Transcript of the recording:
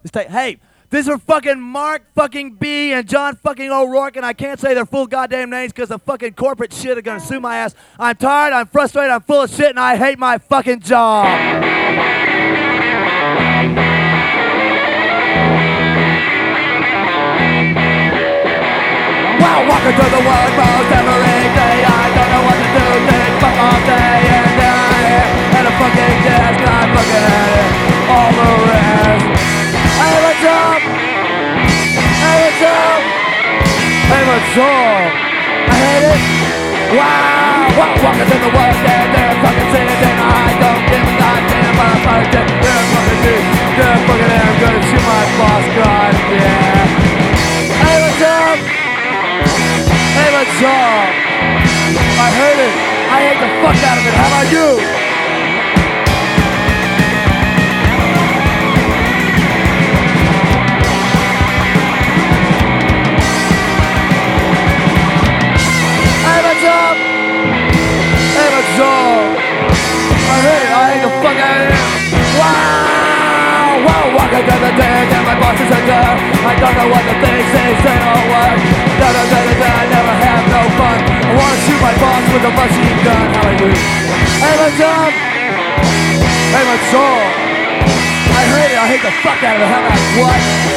Hey, these are fucking Mark fucking B and John fucking O'Rourke, and I can't say their full goddamn names because the fucking corporate shit are gonna sue my ass. I'm tired, I'm frustrated, I'm full of shit, and I hate my fucking job. Wow, walking through the world most every day. I don't know what to do, think fuck all day and night. And a fucking desk, I fucking had it, all the rest. I have a job, I have a job, I have a job. I hate it. Wow, walking through the world, they're fucking sitting and I don't give a goddamn about a fucking dick. They're fucking dude, they're fucking damn good. Shoot my boss, god yeah. I have a job. I have a job. I heard it. I hate the fuck out of it. How about you? I have a job. I have a job. I heard it. I hate the fuck out of it. Wow, walking through the day and my boss is a girl. I don't know what the things say don't work. I never have no fun. I wanna shoot my boss with a machine gun. How about you? I have a job. I have a job. I heard it. I hate the fuck out of it. How about what?